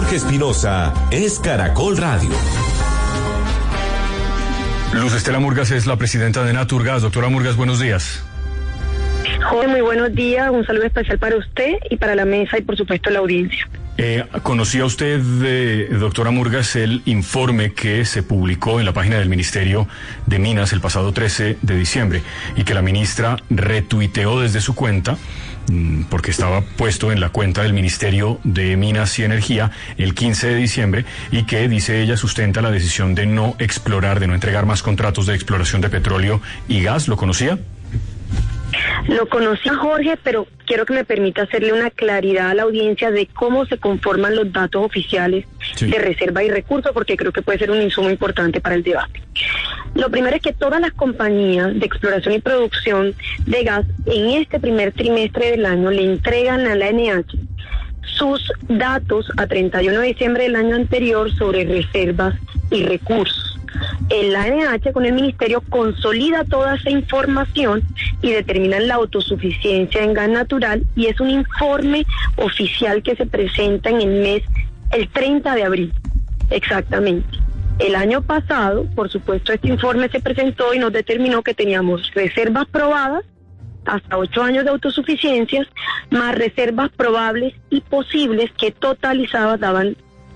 Jorge Espinosa es Caracol Radio. Luz Estela Murgas es la presidenta de Naturgas. Doctora Murgas, buenos días. Jorge, muy buenos días. Un saludo especial para usted y para la mesa y por supuesto la audiencia. ¿Conocía usted, doctora Murgas, el informe que se publicó en la página del Ministerio de Minas el pasado 13 de diciembre y que la ministra retuiteó desde su cuenta, porque estaba puesto en la cuenta del Ministerio de Minas y Energía el 15 de diciembre, y que, dice ella, sustenta la decisión de no explorar, de no entregar más contratos de exploración de petróleo y gas? ¿Lo conocía? Lo conocía, Jorge, pero quiero que me permita hacerle una claridad a la audiencia de cómo se conforman los datos oficiales de reserva y recursos, porque creo que puede ser un insumo importante para el debate. Lo primero es que todas las compañías de exploración y producción de gas en este primer trimestre del año le entregan a la ANH sus datos a 31 de diciembre del año anterior sobre reservas y recursos. El ANH con el Ministerio consolida toda esa información y determinan la autosuficiencia en gas natural, y es un informe oficial que se presenta en el 30 de abril, exactamente. El año pasado, por supuesto, este informe se presentó y nos determinó que teníamos reservas probadas hasta 8 años de autosuficiencias, más reservas probables y posibles que totalizadas daban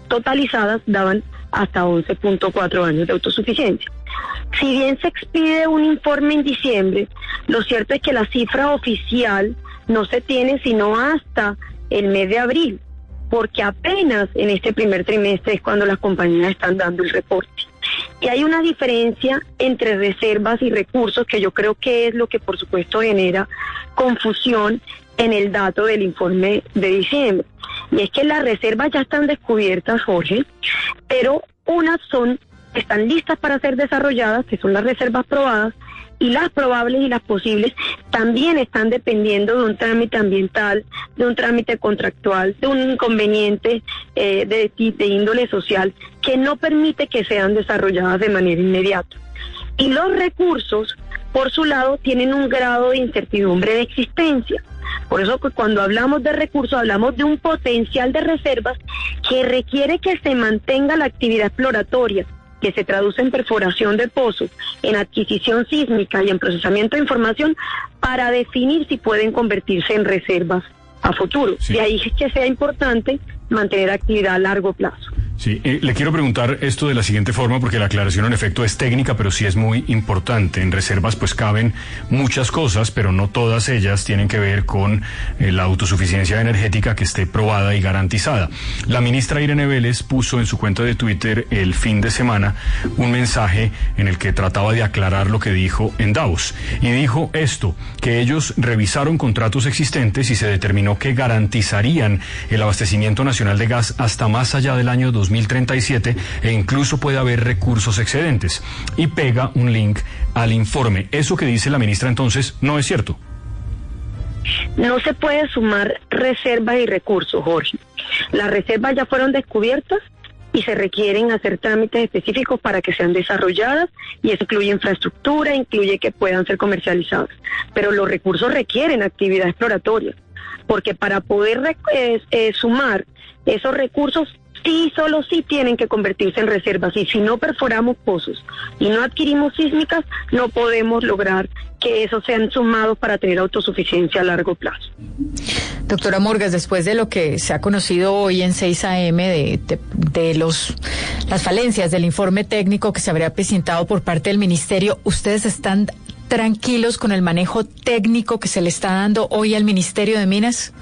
hasta 11.4 años de autosuficiencia. Si bien se expide un informe en diciembre, lo cierto es que la cifra oficial no se tiene sino hasta el mes de abril, porque apenas en este primer trimestre es cuando las compañías están dando el reporte. Y hay una diferencia entre reservas y recursos que yo creo que es lo que por supuesto genera confusión en el dato del informe de diciembre. Y es que las reservas ya están descubiertas, Jorge, pero unas están listas para ser desarrolladas, que son las reservas probadas, y las probables y las posibles también están dependiendo de un trámite ambiental, de un trámite contractual, de un inconveniente de índole social que no permite que sean desarrolladas de manera inmediata. Y los recursos, por su lado, tienen un grado de incertidumbre de existencia. Por eso que cuando hablamos de recursos hablamos de un potencial de reservas que requiere que se mantenga la actividad exploratoria, que se traduce en perforación de pozos, en adquisición sísmica y en procesamiento de información para definir si pueden convertirse en reservas a futuro. Sí. De ahí es que sea importante mantener actividad a largo plazo. Sí, le quiero preguntar esto de la siguiente forma, porque la aclaración en efecto es técnica, pero sí es muy importante. En reservas pues caben muchas cosas, pero no todas ellas tienen que ver con la autosuficiencia energética que esté probada y garantizada. La ministra Irene Vélez puso en su cuenta de Twitter el fin de semana un mensaje en el que trataba de aclarar lo que dijo en Davos. Y dijo esto, que ellos revisaron contratos existentes y se determinó que garantizarían el abastecimiento nacional de gas hasta más allá del año 2037 e incluso puede haber recursos excedentes. Y pega un link al informe. Eso que dice la ministra entonces no es cierto. No se puede sumar reservas y recursos, Jorge. Las reservas ya fueron descubiertas y se requieren hacer trámites específicos para que sean desarrolladas, y eso incluye infraestructura, incluye que puedan ser comercializadas. Pero los recursos requieren actividad exploratoria, porque para poder sumar esos recursos solo sí tienen que convertirse en reservas, y si no perforamos pozos y no adquirimos sísmicas, no podemos lograr que esos sean sumados para tener autosuficiencia a largo plazo. Doctora Murgas, después de lo que se ha conocido hoy en 6 AM de las falencias del informe técnico que se habría presentado por parte del Ministerio, ¿ustedes están tranquilos con el manejo técnico que se le está dando hoy al Ministerio de Minas?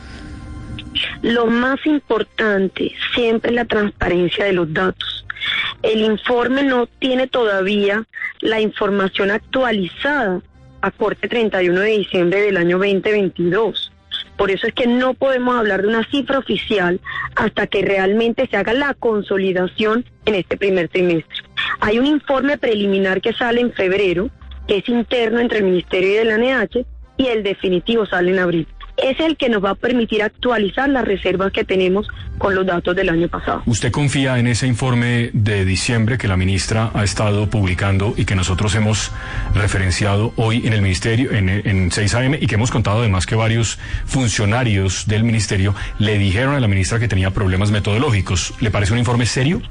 Lo más importante siempre es la transparencia de los datos. El informe no tiene todavía la información actualizada a corte 31 de diciembre del año 2022. Por eso es que no podemos hablar de una cifra oficial hasta que realmente se haga la consolidación en este primer trimestre. Hay un informe preliminar que sale en febrero, que es interno entre el Ministerio y el ANH, y el definitivo sale en abril. es el que nos va a permitir actualizar las reservas que tenemos con los datos del año pasado. ¿Usted confía en ese informe de diciembre que la ministra ha estado publicando y que nosotros hemos referenciado hoy en el ministerio, en 6 AM, y que hemos contado además que varios funcionarios del ministerio le dijeron a la ministra que tenía problemas metodológicos? ¿Le parece un informe serio?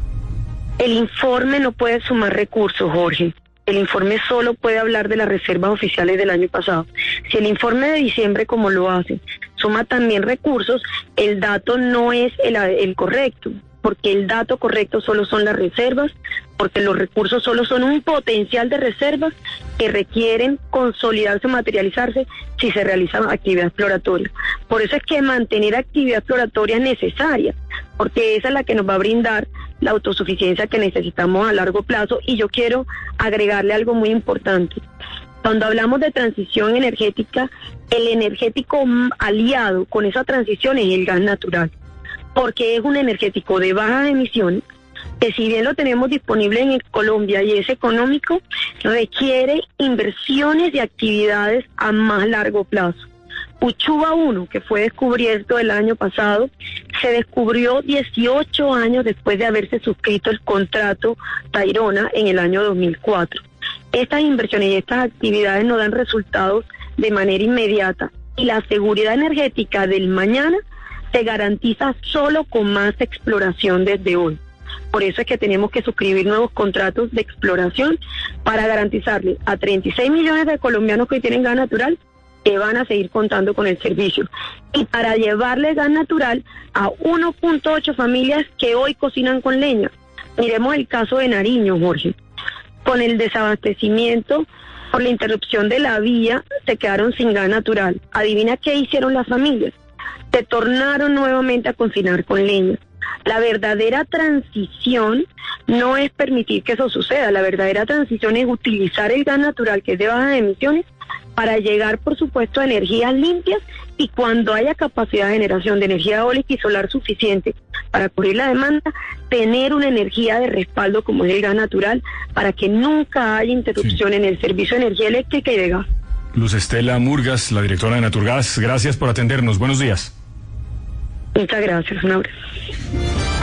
El informe no puede sumar recursos, Jorge. El informe solo puede hablar de las reservas oficiales del año pasado. Si el informe de diciembre, como lo hace, suma también recursos, el dato no es el correcto, porque el dato correcto solo son las reservas, porque los recursos solo son un potencial de reservas que requieren consolidarse o materializarse si se realiza actividad exploratoria. Por eso es que mantener actividad exploratoria es necesaria, porque esa es la que nos va a brindar la autosuficiencia que necesitamos a largo plazo. Y yo quiero agregarle algo muy importante. Cuando hablamos de transición energética, el energético aliado con esa transición es el gas natural, porque es un energético de bajas emisiones, que si bien lo tenemos disponible en Colombia y es económico, requiere inversiones y actividades a más largo plazo. Uchuva 1, que fue descubierto el año pasado, se descubrió 18 años después de haberse suscrito el contrato Tayrona en el año 2004. Estas inversiones y estas actividades no dan resultados de manera inmediata, y la seguridad energética del mañana se garantiza solo con más exploración desde hoy. Por eso es que tenemos que suscribir nuevos contratos de exploración para garantizarle a 36 millones de colombianos que hoy tienen gas natural que van a seguir contando con el servicio, y para llevarle gas natural a 1.8 familias que hoy cocinan con leña. Miremos el caso de Nariño, Jorge. Con el desabastecimiento por la interrupción de la vía, se quedaron sin gas natural. Adivina qué hicieron las familias. Se tornaron nuevamente a cocinar con leña. La verdadera transición no es permitir que eso suceda. La verdadera transición es utilizar el gas natural, que es de bajas emisiones, para llegar, por supuesto, a energías limpias, y cuando haya capacidad de generación de energía eólica y solar suficiente para cubrir la demanda, tener una energía de respaldo como es el gas natural, para que nunca haya interrupción en el servicio de energía eléctrica y de gas. Luz Estela Murgas, la directora de Naturgas, gracias por atendernos. Buenos días. Muchas gracias, un abrazo.